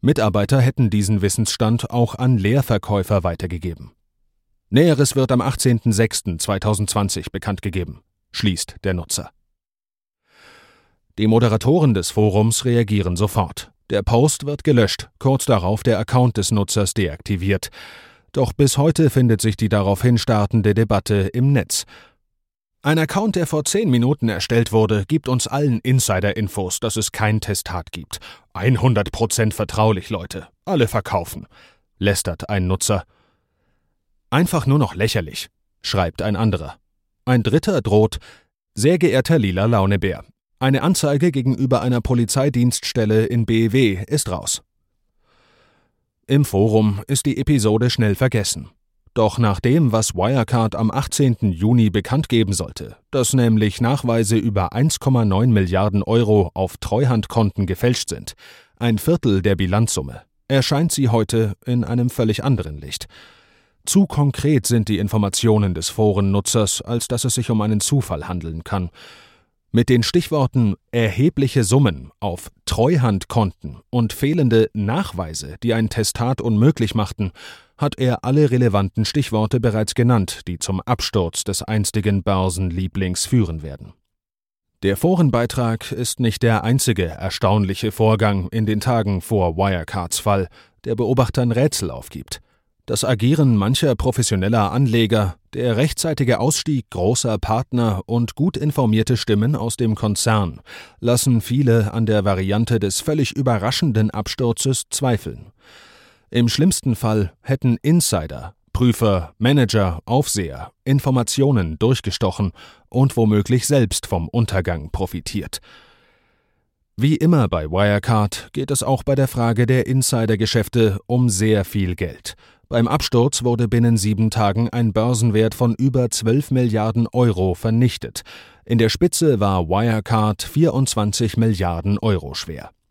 Mitarbeiter hätten diesen Wissensstand auch an Leerverkäufer weitergegeben. Näheres wird am 18.06.2020 bekannt gegeben, schließt der Nutzer. Die Moderatoren des Forums reagieren sofort. Der Post wird gelöscht, kurz darauf der Account des Nutzers deaktiviert. Doch bis heute findet sich die daraufhin startende Debatte im Netz. Ein Account, der vor 10 Minuten erstellt wurde, gibt uns allen Insider-Infos, dass es kein Testat gibt. 100% vertraulich, Leute. Alle verkaufen, lästert ein Nutzer. Einfach nur noch lächerlich, schreibt ein anderer. Ein dritter droht: Sehr geehrter Lila Launebär, eine Anzeige gegenüber einer Polizeidienststelle in BW ist raus. Im Forum ist die Episode schnell vergessen. Doch nach dem, was Wirecard am 18. Juni bekannt geben sollte, dass nämlich Nachweise über 1,9 Milliarden Euro auf Treuhandkonten gefälscht sind, ein Viertel der Bilanzsumme, erscheint sie heute in einem völlig anderen Licht. Zu konkret sind die Informationen des Forennutzers, als dass es sich um einen Zufall handeln kann. Mit den Stichworten erhebliche Summen auf Treuhandkonten und fehlende Nachweise, die ein Testat unmöglich machten, hat er alle relevanten Stichworte bereits genannt, die zum Absturz des einstigen Börsenlieblings führen werden. Der Forenbeitrag ist nicht der einzige erstaunliche Vorgang in den Tagen vor Wirecards Fall, der Beobachtern Rätsel aufgibt. Das Agieren mancher professioneller Anleger, der rechtzeitige Ausstieg großer Partner und gut informierte Stimmen aus dem Konzern lassen viele an der Variante des völlig überraschenden Absturzes zweifeln. Im schlimmsten Fall hätten Insider, Prüfer, Manager, Aufseher Informationen durchgestochen und womöglich selbst vom Untergang profitiert. Wie immer bei Wirecard geht es auch bei der Frage der Insidergeschäfte um sehr viel Geld. Beim Absturz wurde binnen 7 Tagen ein Börsenwert von über 12 Milliarden Euro vernichtet. In der Spitze war Wirecard 24 Milliarden Euro schwer.